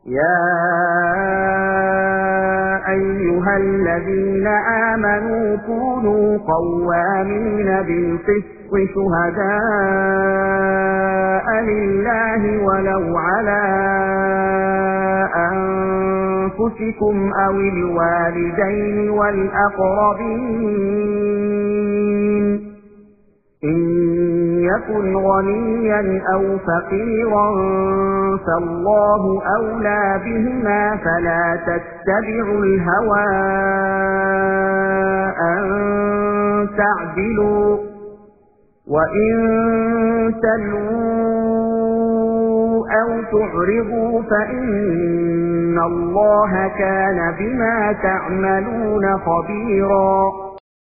يا أيها الذين آمنوا كونوا قوامين بالقسط شهداء لله ولو على أنفسكم أو الوالدين والأقربين إن يكن غنيا أو فقيرا فالله أولى بهما فلا تتبعوا الهوى أن تعدلوا وإن تلووا أو تعرضوا فإن الله كان بما تعملون خبيرا